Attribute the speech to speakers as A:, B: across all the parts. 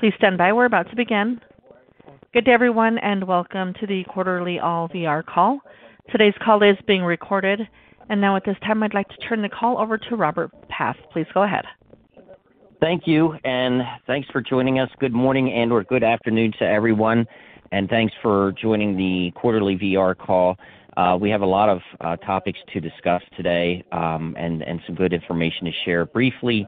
A: Please stand by. We're about to begin. Good day, everyone, and welcome to the quarterly All VR call. Today's call is being recorded, and now at this time, I'd like to turn the call over to Robert Path. Please go ahead.
B: Thank you, and thanks for joining us. Good morning and or good afternoon to everyone, and thanks for joining the quarterly VR call. We have a lot of topics to discuss today and some good information to share. Briefly,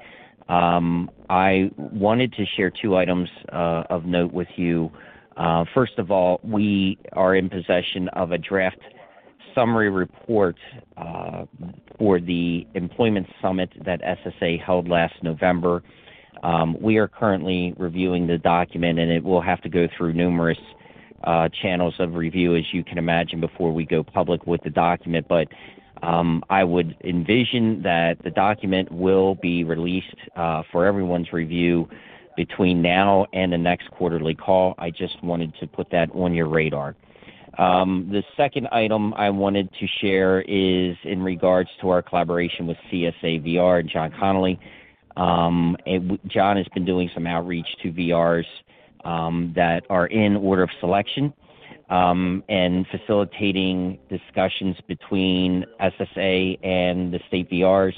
B: I wanted to share two items of note with you. First of all, we are in possession of a draft summary report for the employment summit that SSA held last November. We are currently reviewing the document, and it will have to go through numerous channels of review, as you can imagine, before we go public with the document. But I would envision that the document will be released for everyone's review between now and the next quarterly call. I just wanted to put that on your radar. The second item I wanted to share is in regards to our collaboration with CSA VR and John Connolly. John has been doing some outreach to VRs that are in order of selection and facilitating discussions between SSA and the state VRs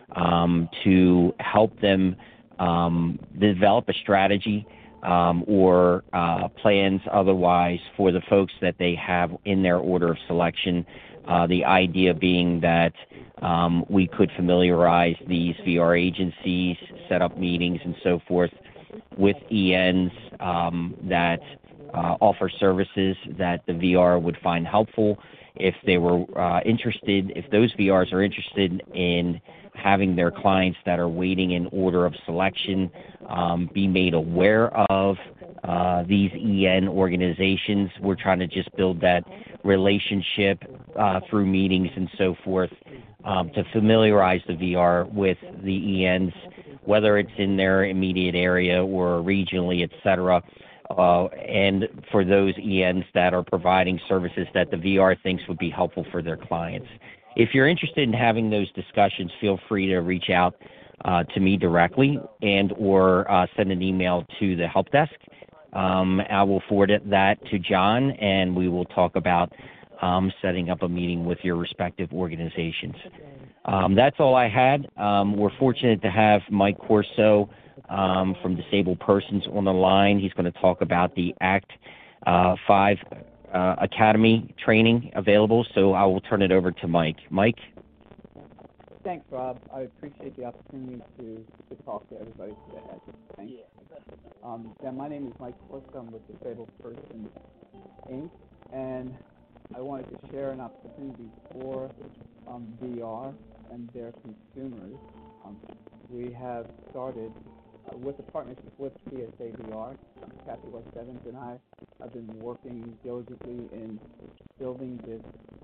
B: to help them develop a strategy or plans otherwise for the folks that they have in their order of selection. The idea being that we could familiarize these VR agencies, set up meetings and so forth with ENs that offer services that the VR would find helpful. If they were interested, if those VRs are interested in having their clients that are waiting in order of selection be made aware of these EN organizations. We're trying to just build that relationship through meetings and so forth to familiarize the VR with the ENs, whether it's in their immediate area or regionally, et cetera, and for those ENs that are providing services that the VR thinks would be helpful for their clients. If you're interested in having those discussions, feel free to reach out to me directly and or send an email to the help desk. I will forward that to John, and we will talk about setting up a meeting with your respective organizations. That's all I had. We're fortunate to have Mike Corso from Disabled Persons on the line. He's going to talk about the Act 5 Academy training available, so I will turn it over to Mike. Mike?
C: Thanks, Rob. I appreciate the opportunity to talk to everybody today. Thanks. My name is Mike Corso. I'm with Disabled Persons, Inc., and I wanted to share an opportunity for VR and their consumers. We have started with a partnership with CSA VR. Kathy West Evans and I have been working diligently in building this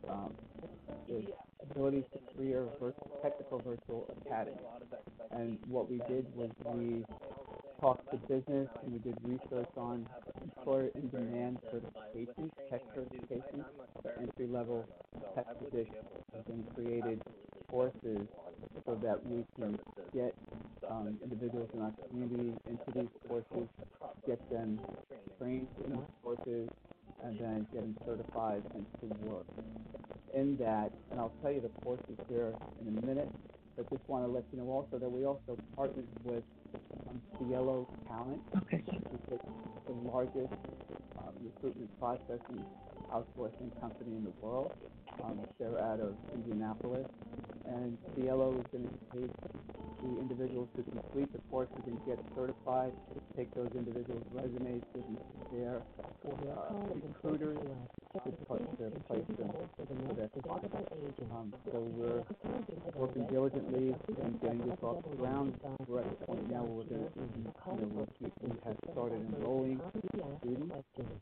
C: ability to create a technical virtual academy. And what we did was we talked to business and we did research on employer in demand certifications, tech certifications for entry-level tech positions, and created courses so that we can get individuals in our community into these courses, get them trained in these courses, and then get them certified and to work. In that, and I'll tell you the courses here in a minute, but just want to let you know also that we also partnered with Cielo Talent, which is the largest recruitment processing outsourcing company in the world. They're out of Indianapolis, and Cielo is going to take the individuals to complete the courses and get certified, take those individuals' resumes, give them to their recruiters to place them for their clients. So we're working diligently and getting this off the ground. We're at the point now where we have started enrolling students.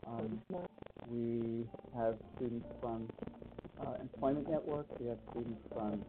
C: We have students from Employment Network. We have students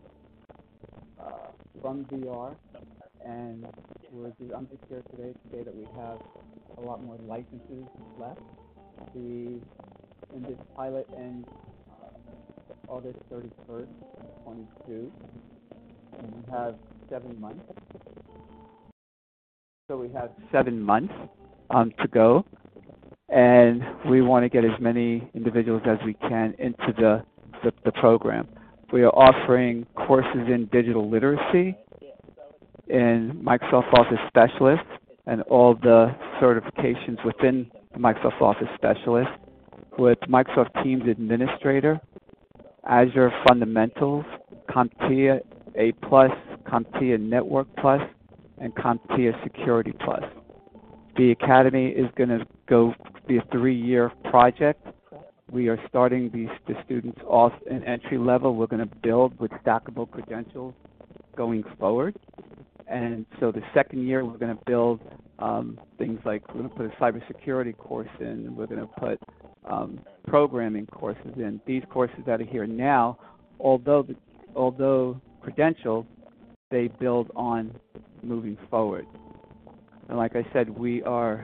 C: from VR, and I'm just here today to say that we have a lot more licenses left. In this pilot ends August 31st, 2022, and we have 7 months. So we have 7 months to go, and we want to get as many individuals as we can into the program. We are offering courses in digital literacy, in Microsoft Office Specialist, and all the certifications within the Microsoft Office Specialist, with Microsoft Teams Administrator, Azure Fundamentals, CompTIA A+, CompTIA Network Plus, and CompTIA Security Plus. The Academy is going to be a 3-year project. We are starting the students off in entry level. We're going to build with stackable credentials going forward. And so the second year, we're going to build things like we're going to put a cybersecurity course in. We're going to put programming courses in. These courses that are here now, although credentialed, they build on moving forward. And like I said, we're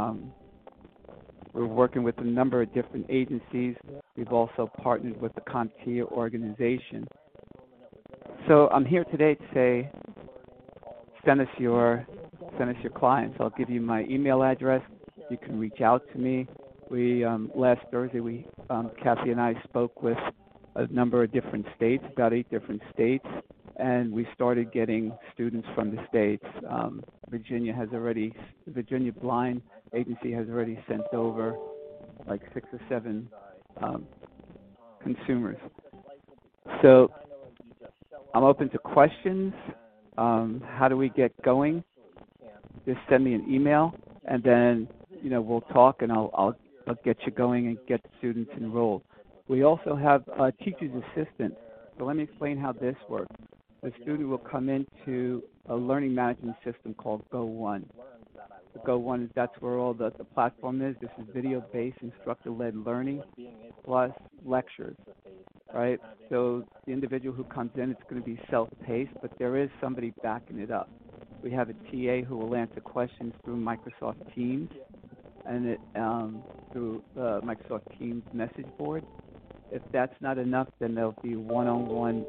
C: working with a number of different agencies. We've also partnered with the CompTIA organization. So I'm here today to say, send us your clients. I'll give you my email address. You can reach out to me. We last Thursday, Kathy and I spoke with a number of different states, about 8 different states, and we started getting students from the states. The Virginia Blind Agency has already sent over like 6 or 7 consumers. So I'm open to questions. How do we get going? Just send me an email, and then we'll talk, and I'll get you going and get students enrolled. We also have a teacher's assistant. So let me explain how this works. The student will come into a learning management system called Go1. The Go1 that's where all the platform is. This is video-based, instructor-led learning plus lectures, right? So the individual who comes in, it's going to be self-paced, but there is somebody backing it up. We have a TA who will answer questions through Microsoft Teams and through Microsoft Teams message board. If that's not enough, then there'll be one-on-one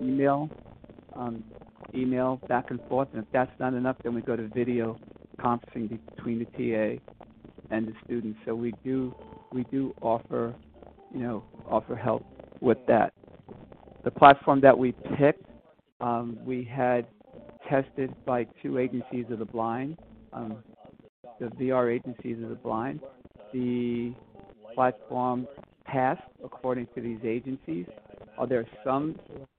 C: email back and forth. And if that's not enough, then we go to video conferencing between the TA and the students. So we do offer help with that. The platform that we picked, we had tested by 2 agencies of the blind, the VR agencies of the blind. The platform passed according to these agencies. Are there some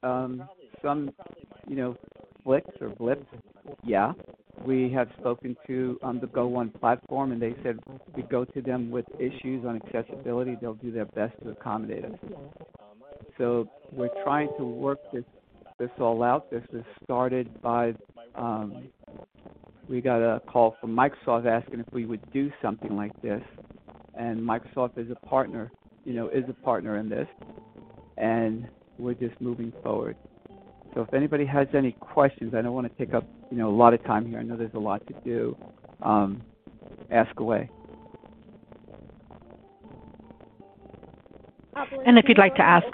C: flicks or blips? Yeah. We have spoken to the Go1 platform, and they said we go to them with issues on accessibility. They'll do their best to accommodate us. So we're trying to work this all out. This was started by we got a call from Microsoft asking if we would do something like this, and Microsoft is a partner in this, and we're just moving forward. So if anybody has any questions, I don't want to take up a lot of time here. I know there's a lot to do. Ask away.
A: And if you'd like to ask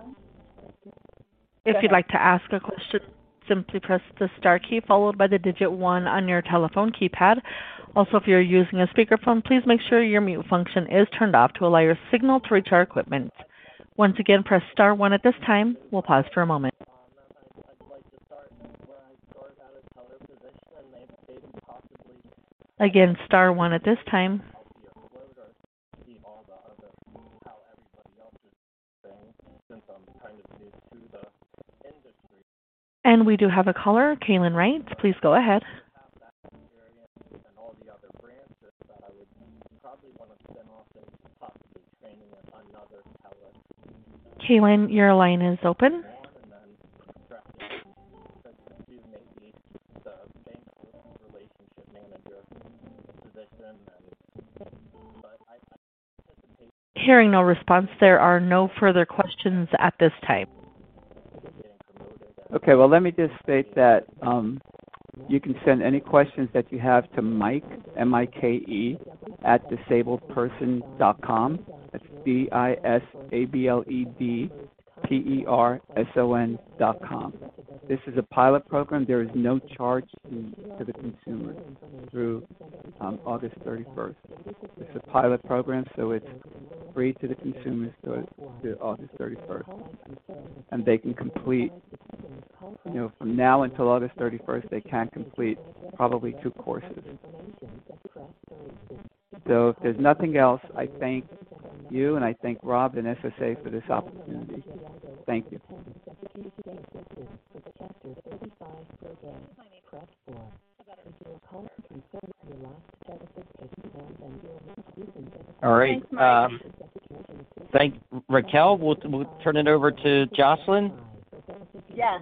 A: a question, simply press the star key followed by the digit 1 on your telephone keypad. Also, if you're using a speakerphone, please make sure your mute function is turned off to allow your signal to reach our equipment. Once again, press star 1 at this time. We'll pause for a moment. Again, star 1 at this time. And we do have a caller, Kaylin Wright. Please go ahead. Kaylin, your line is open. Hearing no response, there are no further questions at this time.
C: Okay, well, let me just state that you can send any questions that you have to Mike, M-I-K-E, at disabledperson.com. That's disabledperson.com. This is a pilot program. There is no charge to the consumer through August 31st. It's a pilot program, so it's free to the consumers to August 31st. And they can complete, from now until August 31st, they can complete probably 2 courses. So if there's nothing else, I thank you and I thank Rob and SSA for this opportunity. Thank you.
B: All right. Thank Raquel. We'll turn it over to Jocelyn.
D: Yes.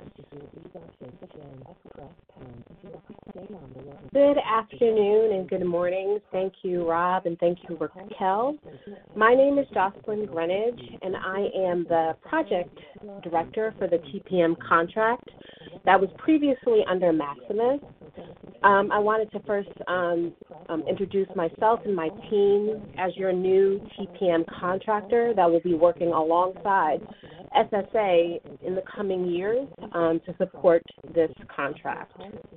D: Good afternoon and good morning. Thank you, Rob, and thank you, Raquel. My name is Jocelyn Greenidge, and I am the project director for the TPM contract that was previously under Maximus. I wanted to first introduce myself and my team as your new TPM contractor that will be working alongside SSA in the coming years to support this contract.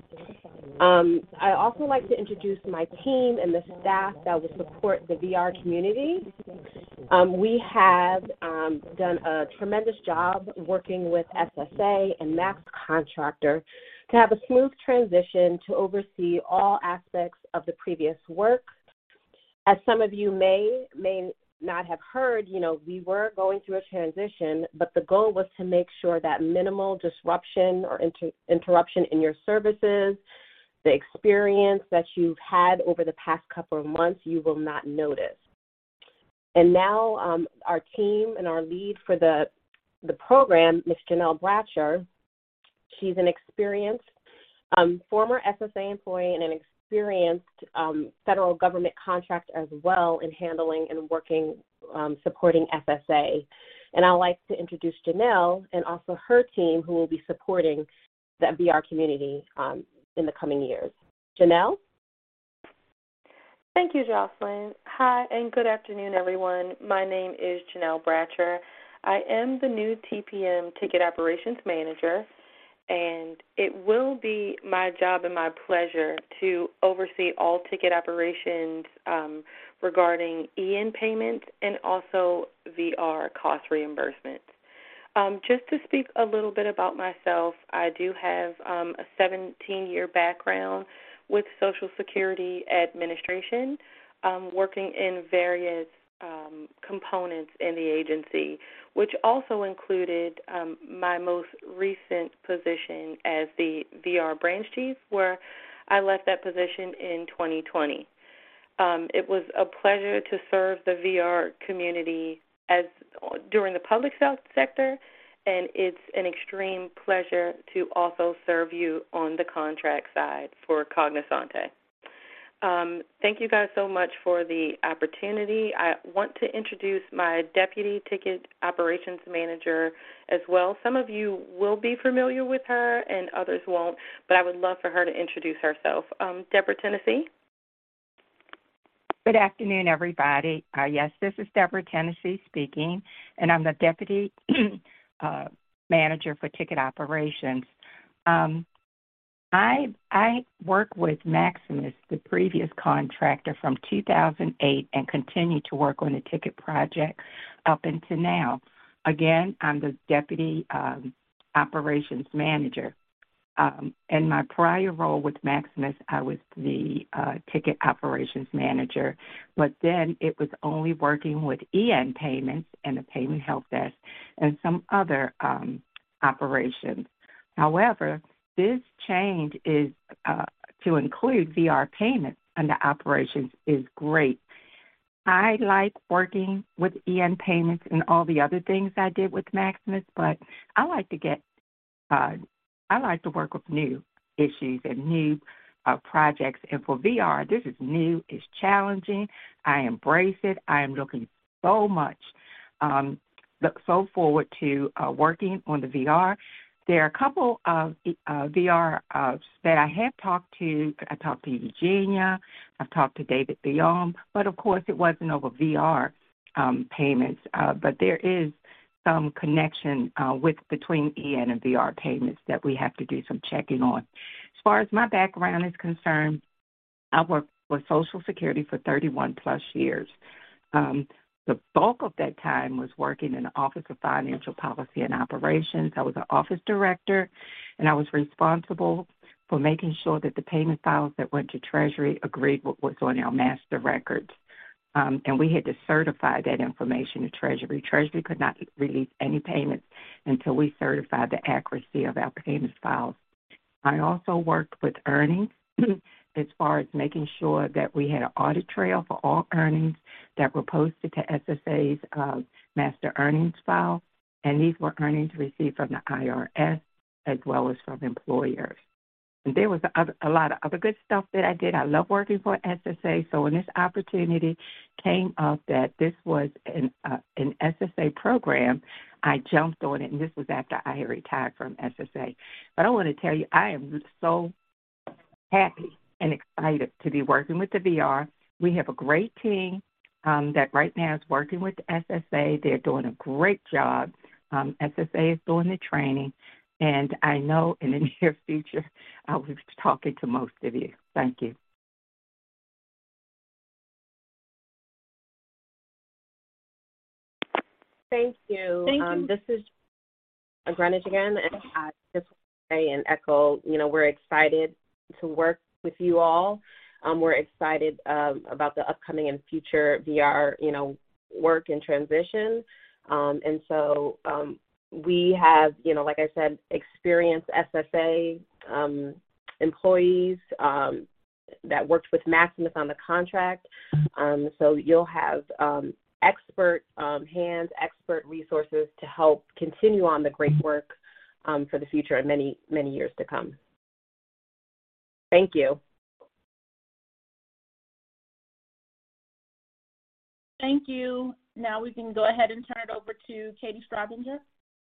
D: I also like to introduce my team and the staff that will support the VR community. We have done a tremendous job working with SSA and Max Contractor to have a smooth transition to oversee all aspects of the previous work. As some of you may not have heard, we were going through a transition, but the goal was to make sure that minimal disruption or interruption in your services, the experience that you've had over the past couple of months, you will not notice. And now our team and our lead for the program, Ms. Janelle Bratcher, she's an experienced former SSA employee and an experienced federal government contractor as well in handling and working, supporting SSA. And I'd like to introduce Janelle and also her team who will be supporting the VR community in the coming years. Janelle?
E: Thank you, Jocelyn. Hi, and good afternoon, everyone. My name is Janelle Bratcher. I am the new TPM Ticket Operations Manager, and it will be my job and my pleasure to oversee all ticket operations regarding EN payments and also VR cost reimbursements. Just to speak a little bit about myself, I do have a 17-year background with Social Security Administration, working in various components in the agency, which also included my most recent position as the VR branch chief, where I left that position in 2020. It was a pleasure to serve the VR community during the public sector, and it's an extreme pleasure to also serve you on the contract side for Cognosante. Thank you guys so much for the opportunity. I want to introduce my Deputy Ticket Operations Manager as well. Some of you will be familiar with her and others won't, but I would love for her to introduce herself. Deborah Tennessee.
F: Good afternoon, everybody. Yes, this is Deborah Tennessee speaking, and I'm the Deputy Manager for Ticket Operations. I worked with Maximus, the previous contractor, from 2008 and continue to work on the ticket project up until now. Again, I'm the Deputy Operations Manager. In my prior role with Maximus, I was the Ticket Operations Manager, but then it was only working with EN payments and the payment help desk and some other operations. However, this change is to include VR payments under operations is great. I like working with EN payments and all the other things I did with Maximus, but I like to work with new issues and new projects. And for VR, this is new, it's challenging. I embrace it. I am looking so forward to working on the VR. There are a couple of VR that I have talked to. I talked to Eugenia. I've talked to David Beyond, but of course it wasn't over VR payments. But there is some connection between EN and VR payments that we have to do some checking on. As far as my background is concerned, I worked for Social Security for 31 plus years. The bulk of that time was working in the Office of Financial Policy and Operations. I was an office director, and I was responsible for making sure that the payment files that went to Treasury agreed with what's on our master records. And we had to certify that information to Treasury. Treasury could not release any payments until we certified the accuracy of our payment files. I also worked with earnings as far as making sure that we had an audit trail for all earnings that were posted to SSA's master earnings file, and these were earnings received from the IRS as well as from employers. And there was a lot of other good stuff that I did. I love working for SSA, so when this opportunity came up that this was an SSA program, I jumped on it, and this was after I had retired from SSA. But I want to tell you, I am so happy and excited to be working with the VR. We have a great team that right now is working with the SSA. They're doing a great job. SSA is doing the training, and I know in the near future I will be talking to most of you. Thank you.
D: Thank you.
E: Thank you.
D: This is Greenwich again, and I just want to say and echo, we're excited to work with you all. We're excited about the upcoming and future VR, work and transition. And so we have, like I said, experienced SSA employees that worked with Maximus on the contract. So you'll have expert hands, expert resources to help continue on the great work for the future and many, many years to come. Thank you.
G: Thank you. Now we can go ahead and turn it over to Katie Strabinger.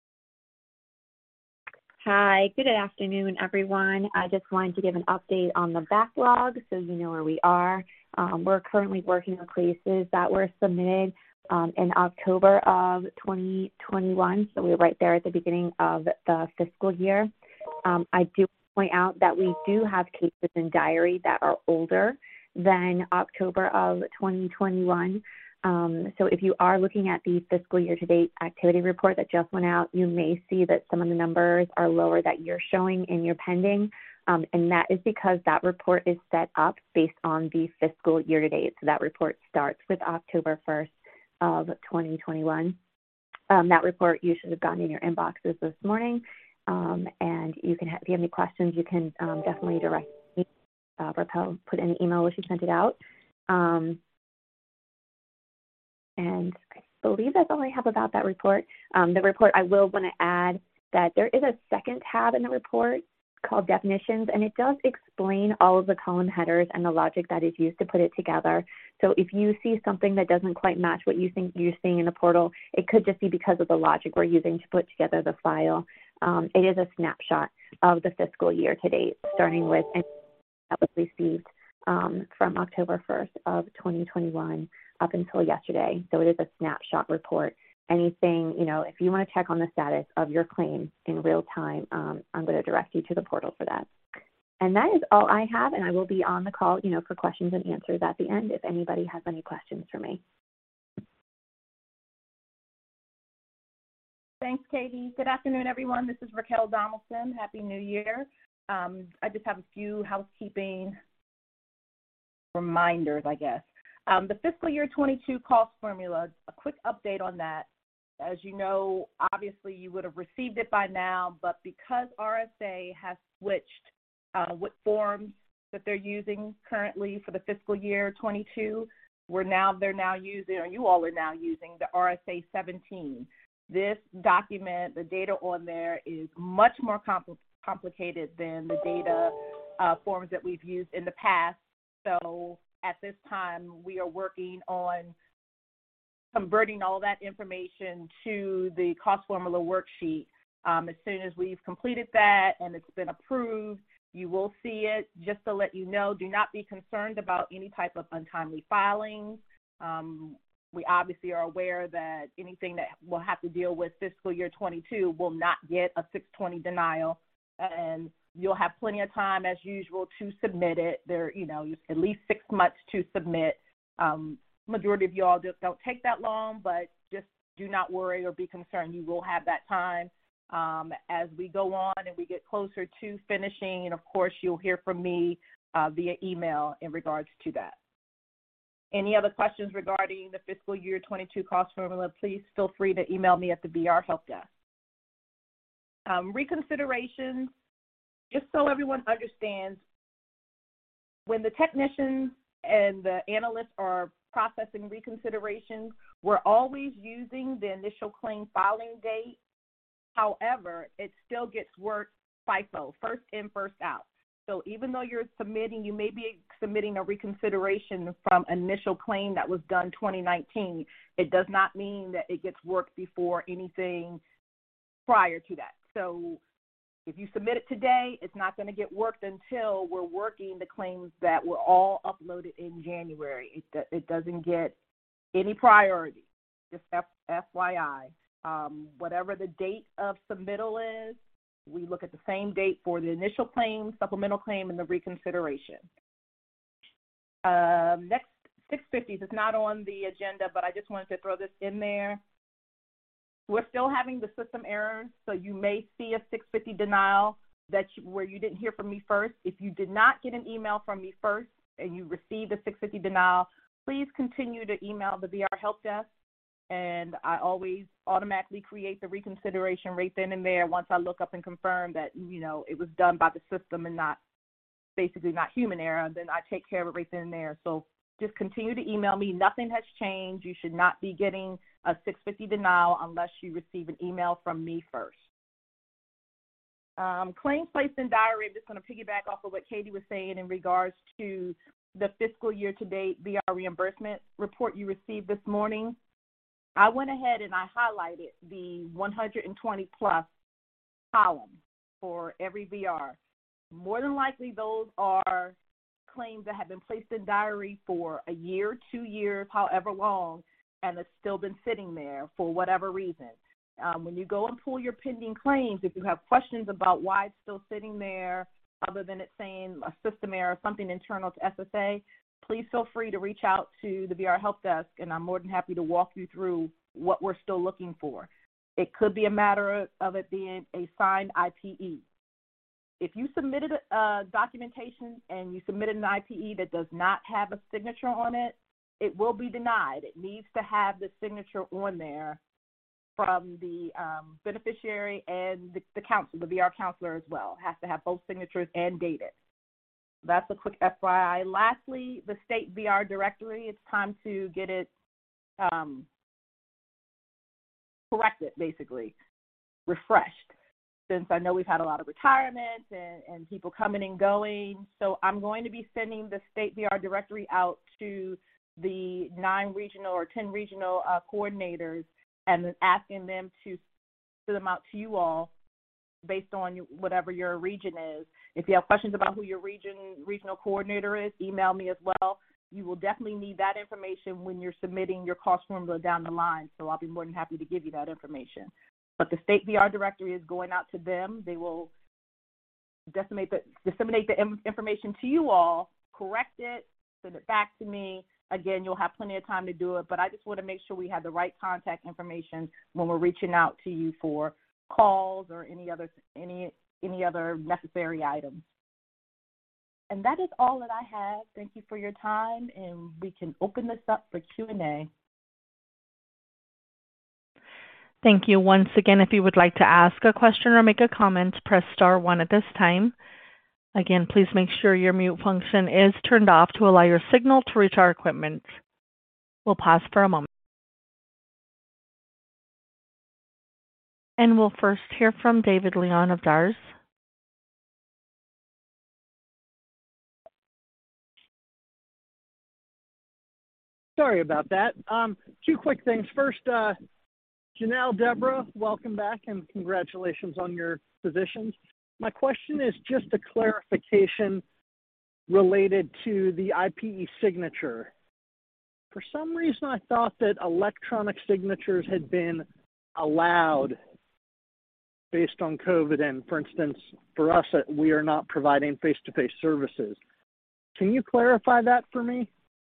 H: Hi, good afternoon, everyone. I just wanted to give an update on the backlog so you know where we are. We're currently working on cases that were submitted in October of 2021, so we're right there at the beginning of the fiscal year. I do point out that we do have cases in diary that are older than October of 2021. So if you are looking at the fiscal year-to-date activity report that just went out, you may see that some of the numbers are lower that you're showing in your pending, and that is because that report is set up based on the fiscal year-to-date. So that report starts with October 1st of 2021. That report you should have gotten in your inboxes this morning, and you can if you have any questions, you can definitely direct me. Raquel put in an email when she sent it out. And I believe that's all I have about that report. The report, I will want to add that there is a second tab in the report called definitions, and it does explain all of the column headers and the logic that is used to put it together. So if you see something that doesn't quite match what you think you're seeing in the portal, it could just be because of the logic we're using to put together the file. It is a snapshot of the fiscal year to date, starting with that was received from October 1st of 2021 up until yesterday. So it is a snapshot report. Anything, if you want to check on the status of your claim in real time, I'm going to direct you to the portal for that. And that is all I have, and I will be on the call, for questions and answers at the end if anybody has any questions for me.
G: Thanks, Katie. Good afternoon, everyone. This is Raquel Donaldson. Happy New Year. I just have a few housekeeping reminders, I guess. The fiscal year 22 cost formula, a quick update on that. As you know, obviously you would have received it by now, but because RSA has switched what forms that they're using currently for the fiscal year 22, they're now using, or you all are now using, the RSA 17. This document, the data on there is much more complicated than the data forms that we've used in the past. So at this time, we are working on converting all that information to the cost formula worksheet. As soon as we've completed that and it's been approved, you will see it. Just to let you know, do not be concerned about any type of untimely filings. we obviously are aware that anything that will have to deal with fiscal year 22 will not get a 620 denial, and you'll have plenty of time as usual to submit it. There, at least 6 months to submit. Majority of you all just don't take that long, but just do not worry or be concerned. You will have that time. As we go on and we get closer to finishing, and of course you'll hear from me via email in regards to that. Any other questions regarding the fiscal year 22 cost formula, please feel free to email me at the VR Help Desk. Reconsiderations, just so everyone understands, when the technicians and the analysts are processing reconsiderations, we're always using the initial claim filing date. However, it still gets worked FIFO, first in, first out. So even though you may be submitting a reconsideration from initial claim that was done 2019, it does not mean that it gets worked before anything prior to that. So if you submit it today, it's not going to get worked until we're working the claims that were all uploaded in January. It doesn't get any priority, just FYI. Whatever the date of submittal is, we look at the same date for the initial claim, supplemental claim, and the reconsideration. Next, 650s is not on the agenda, but I just wanted to throw this in there. We're still having the system errors, so you may see a 650 denial where you didn't hear from me first. If you did not get an email from me first and you received a 650 denial, please continue to email the VR Help Desk, and I always automatically create the reconsideration right then and there once I look up and confirm that, it was done by the system and not human error, and then I take care of it right then and there. So just continue to email me. Nothing has changed. You should not be getting a 650 denial unless you receive an email from me first. Claims placed in diary, I'm just going to piggyback off of what Katie was saying in regards to the fiscal year-to-date VR reimbursement report you received this morning. I went ahead and I highlighted the 120-plus column for every VR. More than likely, those are claims that have been placed in diary for a year, 2 years, however long, and it's still been sitting there for whatever reason. When you go and pull your pending claims, if you have questions about why it's still sitting there, other than it saying a system error or something internal to SSA, please feel free to reach out to the VR Help Desk, and I'm more than happy to walk you through what we're still looking for. It could be a matter of it being a signed IPE. If you submitted documentation and you submitted an IPE that does not have a signature on it, it will be denied. It needs to have the signature on there from the beneficiary and the counselor, the VR counselor as well. It has to have both signatures and dated. That's a quick FYI. Lastly, the state VR directory, it's time to get it corrected, basically, refreshed, since I know we've had a lot of retirement and people coming and going. So I'm going to be sending the state VR directory out to the 9 regional or 10 regional coordinators and asking them to send them out to you all based on whatever your region is. If you have questions about who your regional coordinator is, email me as well. You will definitely need that information when you're submitting your cost formula down the line, so I'll be more than happy to give you that information. But the state VR directory is going out to them. They will disseminate the information to you all, correct it, send it back to me. Again, you'll have plenty of time to do it, but I just want to make sure we have the right contact information when we're reaching out to you for calls or any other necessary items. And that is all that I have. Thank you for your time, and we can open this up for Q&A.
A: Thank you. Once again, if you would like to ask a question or make a comment, press star 1 at this time. Again, please make sure your mute function is turned off to allow your signal to reach our equipment. We'll pause for a moment. And we'll first hear from David Leon of DARS.
I: Sorry about that. 2 quick things. First, Janelle, Deborah, welcome back and congratulations on your positions. My question is just a clarification related to the IPE signature. For some reason, I thought that electronic signatures had been allowed based on COVID. And for instance, for us, we are not providing face-to-face services. Can you clarify that for me?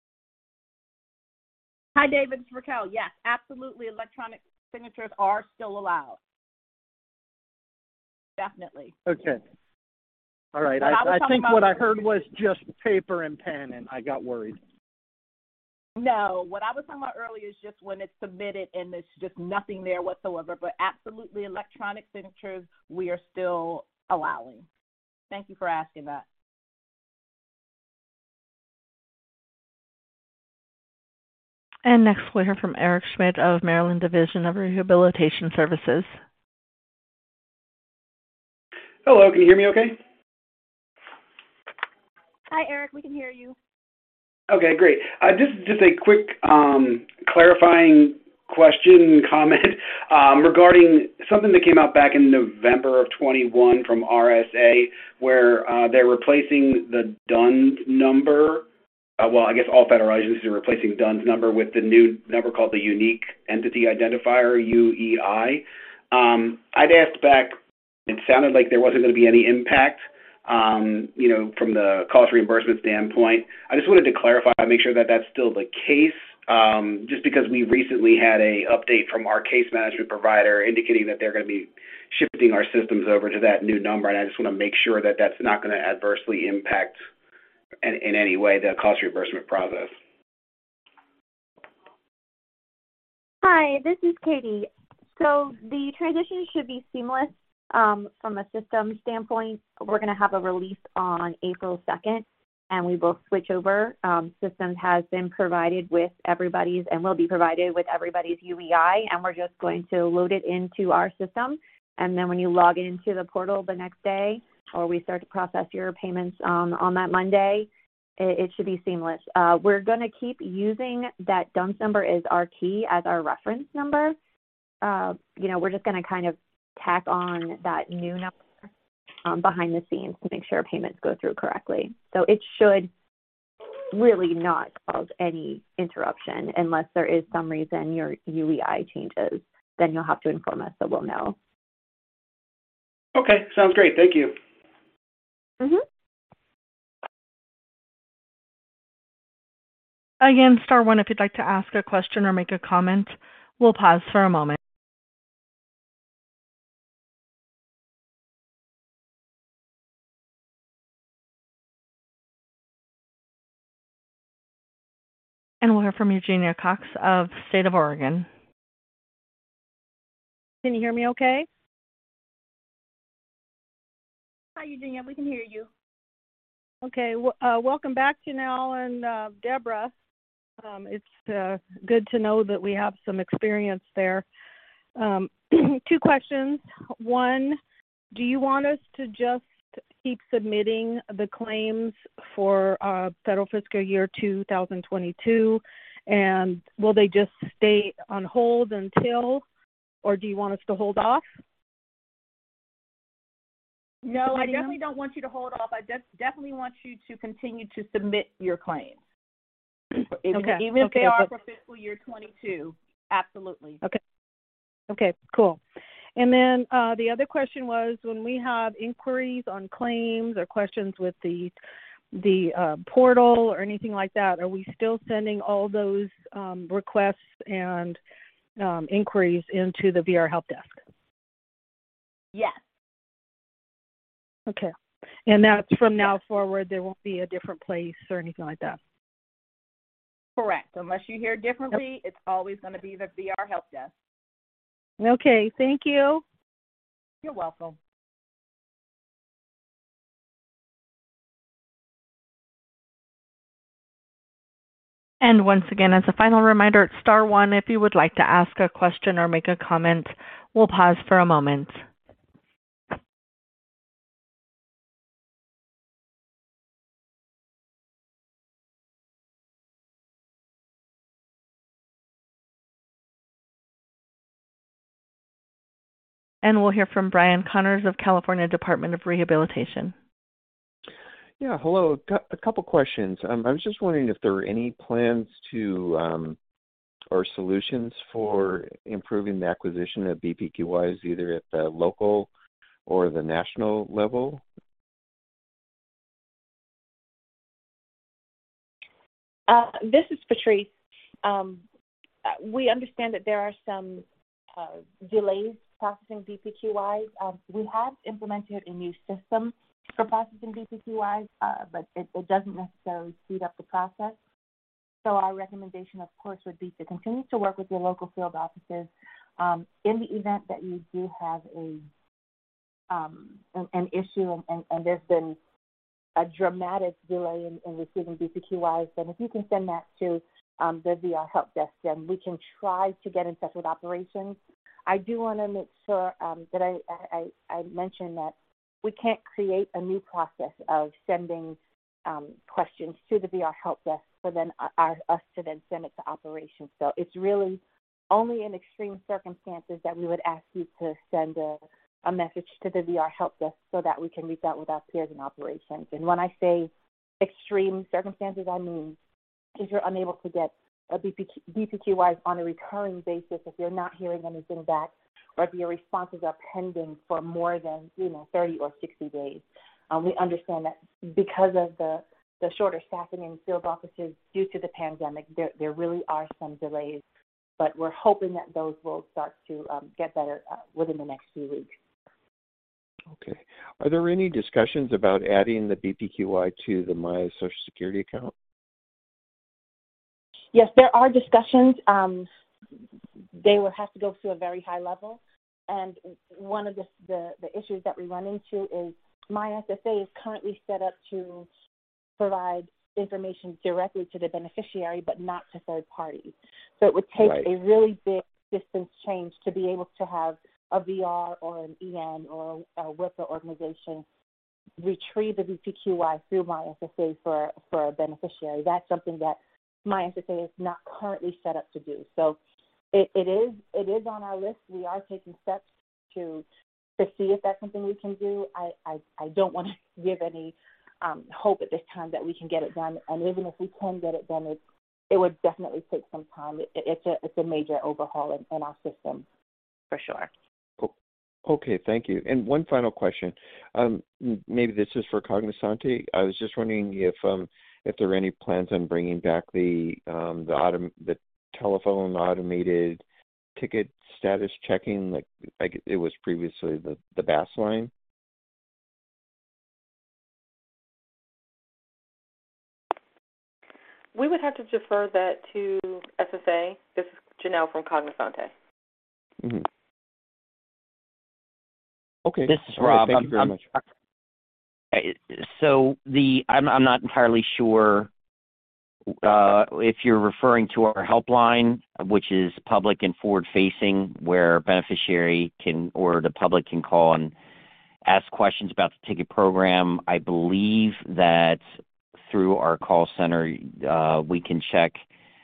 G: Hi, David. It's Raquel. Yes, absolutely. Electronic signatures are still allowed. Definitely.
I: Okay. All right. I think what I heard was just paper and pen, and I got worried.
G: No, what I was talking about earlier is just when it's submitted and there's just nothing there whatsoever. But absolutely, electronic signatures we are still allowing. Thank you for asking that.
A: And next we'll hear from Eric Schmidt of Maryland Division of Rehabilitation Services.
J: Hello, can you hear me okay?
G: Hi, Eric. We can hear you.
J: Okay, great. Just a quick clarifying question, comment regarding something that came out back in November of 21 from RSA, where they're replacing the DUNS number. Well, I guess all federal agencies are replacing DUNS number with the new number called the Unique Entity Identifier, UEI. I'd asked back, it sounded like there wasn't going to be any impact, from the cost reimbursement standpoint. I just wanted to clarify, make sure that that's still the case, just because we recently had a update from our case management provider indicating that they're going to be shifting our systems over to that new number, and I just want to make sure that that's not going to adversely impact in any way the cost reimbursement process.
H: Hi, this is Katie. So the transition should be seamless. From a system standpoint, we're going to have a release on April 2nd, and we will switch over. Systems has been provided with everybody's and will be provided with everybody's UEI, and we're just going to load it into our system. And then when you log into the portal the next day, or we start to process your payments on that Monday, it should be seamless. We're going to keep using that DUNS number as our key, as our reference number. We're just going to kind of tack on that new number behind the scenes to make sure payments go through correctly. So it should really not cause any interruption unless there is some reason your UEI changes. Then you'll have to inform us so we'll know.
J: Okay, sounds great. Thank you.
H: Mm-hmm.
A: Again, star one if you'd like to ask a question or make a comment. We'll pause for a moment. And we'll hear from Eugenia Cox of State of Oregon.
K: Can you hear me okay?
G: Hi, Eugenia. We can hear you.
K: Okay. Welcome back, Janelle and Deborah. It's good to know that we have some experience there. Two questions. One, do you want us to just keep submitting the claims for federal fiscal year 2022, and will they just stay on hold until, or do you want us to hold off?
G: No, I definitely don't want you to hold off. I definitely want you to continue to submit your claims. Even if they are for fiscal year 22, absolutely.
K: Okay, cool. And then the other question was, when we have inquiries on claims or questions with the portal or anything like that, are we still sending all those requests and inquiries into the VR Help Desk?
G: Yes.
K: Okay. And that's from now forward, there won't be a different place or anything like that?
G: Correct. Unless you hear differently, It's always going to be the VR Help Desk.
K: Okay, thank you.
G: You're welcome.
A: And once again, as a final reminder, it's star one if you would like to ask a question or make a comment. We'll pause for a moment. And we'll hear from Brian Connors of California Department of Rehabilitation.
L: Yeah, hello. A couple questions. I was just wondering if there were any plans to or solutions for improving the acquisition of BPQIs either at the local or the national level.
G: This is Patrice. We understand that there are some delays processing BPQIs. We have implemented a new system for processing BPQIs, but it doesn't necessarily speed up the process. So our recommendation, of course, would be to continue to work with your local field offices. In the event that you do have an issue and there's been a dramatic delay in receiving BPQIs, then if you can send that to the VR help desk, then we can try to get in touch with operations. I do want to make sure that I mention that we can't create a new process of sending questions to the VR help desk for then us to then send it to operations. So it's really only in extreme circumstances that we would ask you to send a message to the VR help desk so that we can reach out with our peers in operations. And when I say extreme circumstances, I mean if you're unable to get a BPQIs on a recurring basis, if you're not hearing anything back, or if your responses are pending for more than 30 or 60 days. We understand that because of the shorter staffing in field offices due to the pandemic, there really are some delays, but we're hoping that those will start to get better within the next few weeks.
L: Okay. Are there any discussions about adding the BPQI to the My Social Security account?
G: Yes, there are discussions. They will have to go to a very high level. And one of the issues that we run into is My SSA is currently set up to provide information directly to the beneficiary, but not to third parties. So it would take a really big distance change to be able to have a VR or an EN or a WIPA organization retrieve the BPQI through My SSA for a beneficiary. That's something that My SSA is not currently set up to do. So it is on our list. We are taking steps to see if that's something we can do. I don't want to give any hope at this time that we can get it done. And even if we can get it done, it would definitely take some time. It's a major overhaul in our system, for sure.
L: Okay, thank you. And one final question. Maybe this is for Cognosante. I was just wondering if there are any plans on bringing back the telephone automated ticket status checking, like it was previously the BAS line.
E: We would have to defer that to SSA. This is Janelle from Cognosante.
L: Mm-hmm. Okay.
B: This is Rob.
L: Thank you very much.
B: So I'm not entirely sure if you're referring to our helpline, which is public and forward-facing, where a beneficiary can or the public can call and ask questions about the ticket program. I believe that through our call center, we can check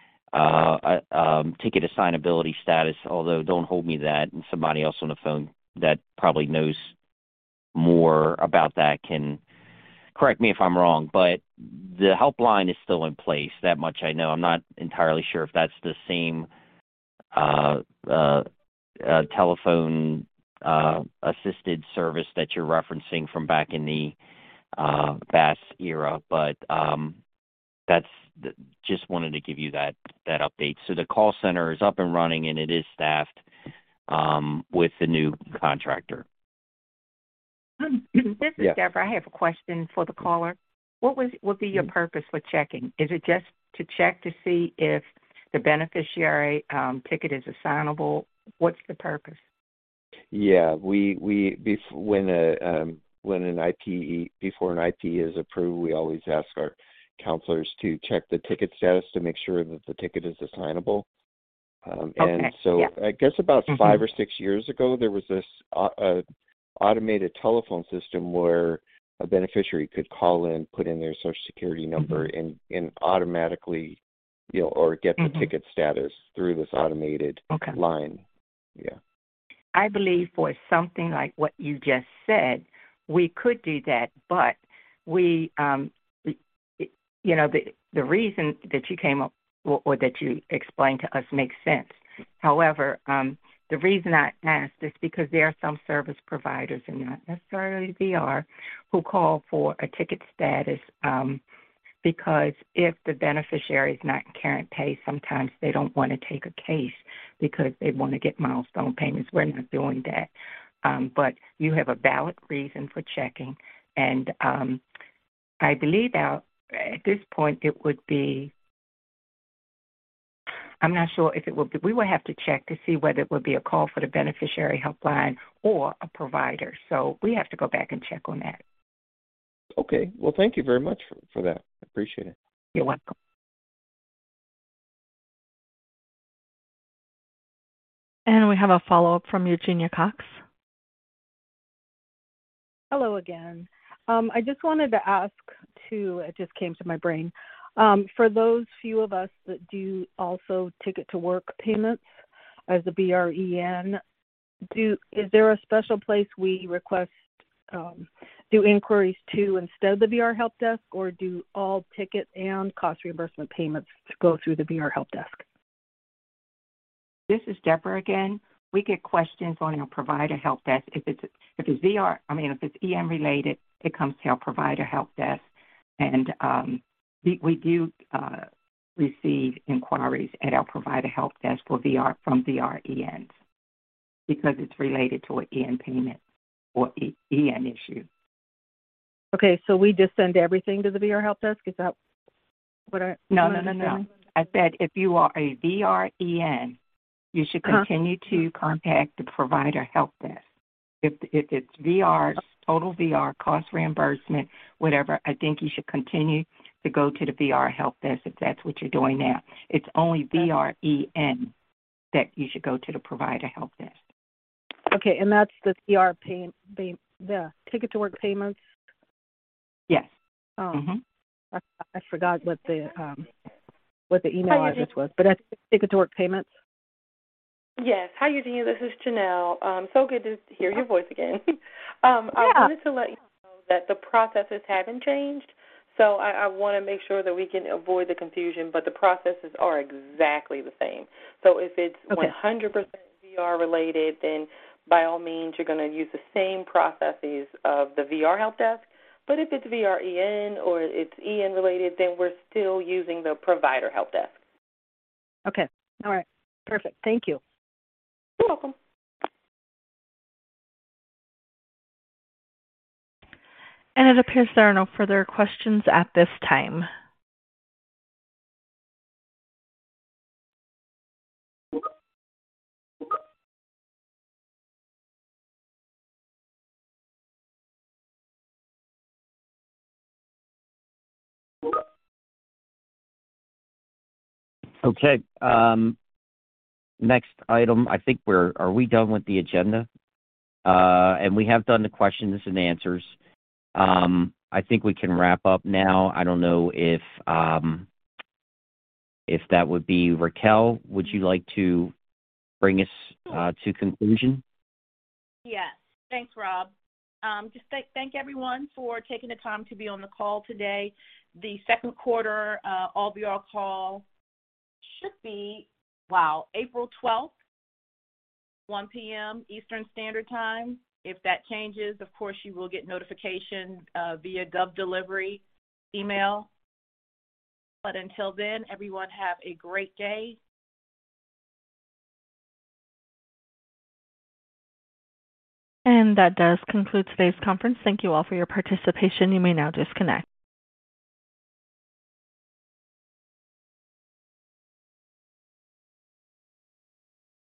B: ticket assignability status, although don't hold me to that, and somebody else on the phone that probably knows more about that can correct me if I'm wrong, but the helpline is still in place. That much I know. I'm not entirely sure if that's the same telephone assisted service that you're referencing from back in the BAS era, but that's just wanted to give you that update. So the call center is up and running and it is staffed with the new contractor.
F: This is Deborah. I have a question for the caller. What would be your purpose for checking? Is it just to check to see if the beneficiary ticket is assignable? What's the purpose?
L: Yeah, when an IP before an IP is approved, we always ask our counselors to check the ticket status to make sure that the ticket is assignable. And so I guess about 5 or 6 years ago, there was this automated telephone system where a beneficiary could call in, put in their Social Security number, and automatically, or get the ticket status through this automated line. Yeah.
F: I believe for something like what you just said, we could do that, but we, the reason that you came up or that you explained to us makes sense. However, the reason I asked is because there are some service providers, and not necessarily VR, who call for a ticket status because if the beneficiary is not in current pay, sometimes they don't want to take a case because they want to get milestone payments. We're not doing that. But you have a valid reason for checking, and I believe at this point it would be, I'm not sure if it would be, we would have to check to see whether it would be a call for the beneficiary helpline or a provider. So we have to go back and check on that.
L: Okay. Well, thank you very much for that. I appreciate it.
F: You're welcome.
A: And we have a follow-up from Eugenia Cox.
K: Hello again. I just wanted to ask it just came to my brain, for those few of us that do also ticket to work payments as a BREN, is there a special place we request do inquiries to instead of the VR Help Desk, or do all ticket and cost reimbursement payments go through the VR Help Desk?
F: This is Deborah again. We get questions on our provider help desk. If it's EM related, it comes to our provider help desk, and we do receive inquiries at our provider help desk from VRENs because it's related to an EN payment or EN issue.
K: Okay, so we just send everything to the VR Help Desk? Is that what I?
F: No. I said if you are a VREN, you should continue to contact the provider help desk. If it's VR, total VR, cost reimbursement, whatever, I think you should continue to go to the VR help desk if that's what you're doing now. It's only VREN that you should go to the provider help desk.
K: Okay, and that's the VR the ticket to work payments?
F: Yes.
K: I forgot what the email address was, but I think it's ticket to work payments.
E: Yes. Hi, Eugenia. This is Janelle. So good to hear your voice again. I wanted to let you know that the processes haven't changed, so I want to make sure that we can avoid the confusion, but the processes are exactly the same. So if it's 100% VR related, then by all means you're going to use the same processes of the VR Help Desk, but if it's VREN or it's EN related, then we're still using the provider help desk.
K: Okay. All right. Perfect. Thank you.
E: You're welcome.
A: And it appears there are no further questions at this time.
B: Okay. Next item, I think are we done with the agenda? And we have done the questions and answers. I think we can wrap up now. I don't know if that would be Raquel. Would you like to bring us to conclusion?
G: Yes. Thanks, Rob. Just thank everyone for taking the time to be on the call today. The second quarter All VR call should be, April 12th, 1 p.m. Eastern Standard Time. If that changes, of course, you will get notification via GovDelivery email. But until then, everyone have a great day.
A: And that does conclude today's conference. Thank you all for your participation. You may now disconnect.